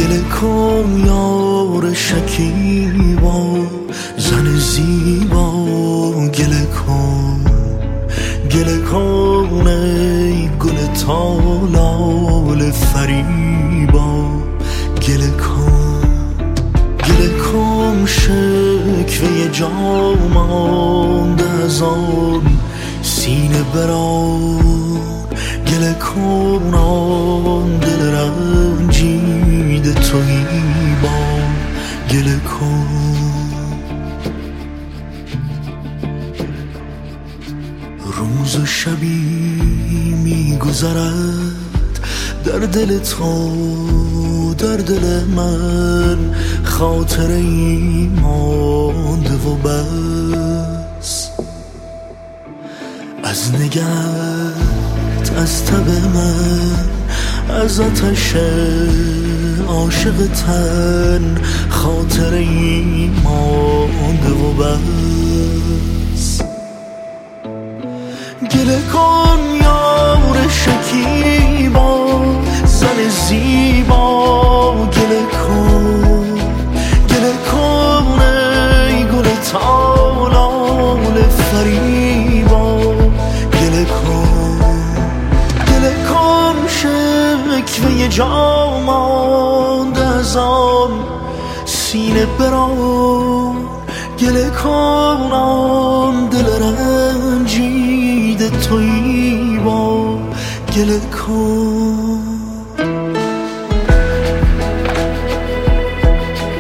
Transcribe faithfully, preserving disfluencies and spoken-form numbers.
گله کن یار شکیبا، زن زیبا گله کن، گله کن ای گل تالال فریبا، گله کن، گله کن شکوه جا مانده از آن سینه بران، گله کن آن دل رنجیده تویی با، گله کن. روز و شبی میگذرد در دل تو، در دل من خاطره ای مانده و بس، از نگهت، از تب من، از آتش عاشق تن خاطره ای مانده و بس. گله کن یار شکیبا، زن زیبا گله کن، گله کن ای گل تالال فریبا، گله کن، گله کن شکوه جا مانده از آن سینه بران، گله کن آن دل رنجیده تویی با، گله کن.